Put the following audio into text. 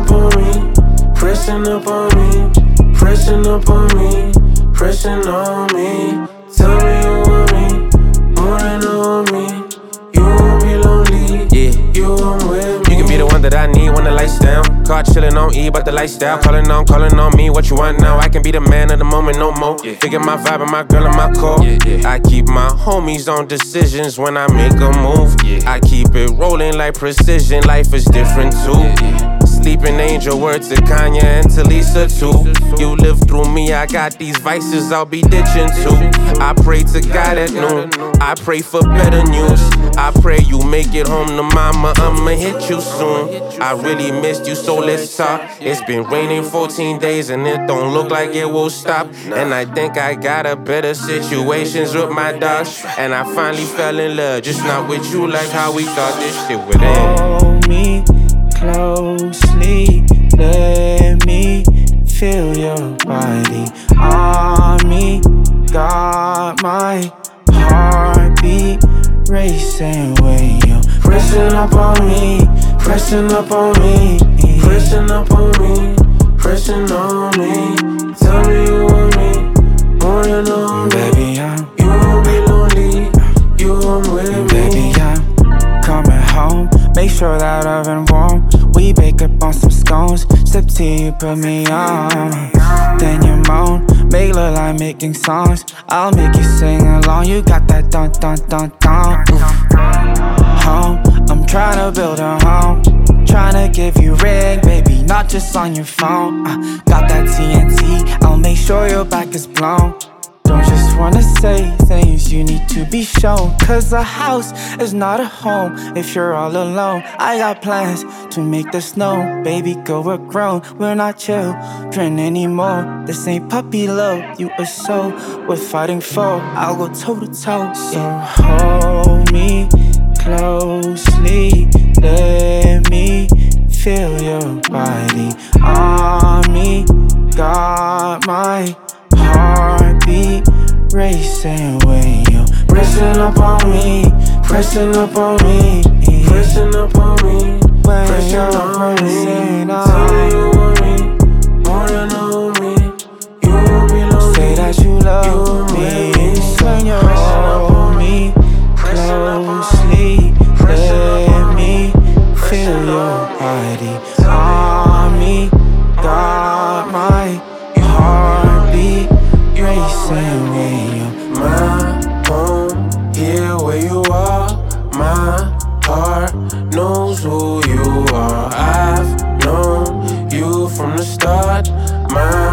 up on me, pressing up on me, pressing up on me, pressing on me. Tell me you want me, more than on me. You won't be lonely, Yeah, you want with me. you can be the one that I need when the lights down. Car chillin' on E, but the lifestyle calling on me. What you want now? I can be the man of the moment, no more. Figure my vibe and my girl and my core. I keep my homies on decisions when I make a move. I keep it rolling like precision. Life is different too. Sleeping angel, word to Kanye and to Lisa too. You live through me, I got these vices I'll be ditching too. I pray to God at noon, I pray for better news. I pray you make it home to mama, I'ma hit you soon. I really missed you, so let's talk. It's been raining 14 days and it don't look like it will stop. And I think I got a better situations with my dogs. And I finally fell in love, just not with you like how we thought this shit would end. Hold me closely, let me feel your body on me. Got my heartbeat racing when you're Pressing up on me, pressing up on me, pressing up on me, pressing on me. Tell me you want me, more than on me. baby, You won't be lonely, you want with me. baby, I'm coming home. Make sure that oven warm. We bake up on some scones. Sip tea, you put me on. Then you moan, make look like making songs. I'll make you sing along. You got that dun dun dun dun. Home, I'm tryna build a home. Tryna give you ring, baby, not just on your phone. Got that TNT, I'll make sure your back is blown. Don't just wanna say things, you need to be shown. Cause a house is not a home if you're all alone. I got plans to make the snow. Baby girl, we're grown, we're not children anymore. This ain't puppy love, you a soul we're fighting for. I'll go toe to toe. So hold me closely, let me feel your body on me. Got my heartbeat racing when you're Pressing up on me, pressing up on me, pressing up on me, pressing on me. Tell me you want me, more than on me. You won't be lonely, say that you love you me want with me. when you hold me closely. Let me feel your body on me. Got my heartbeat racing when you're My home, here where you are. My heart knows who you are. I've known you from the start. My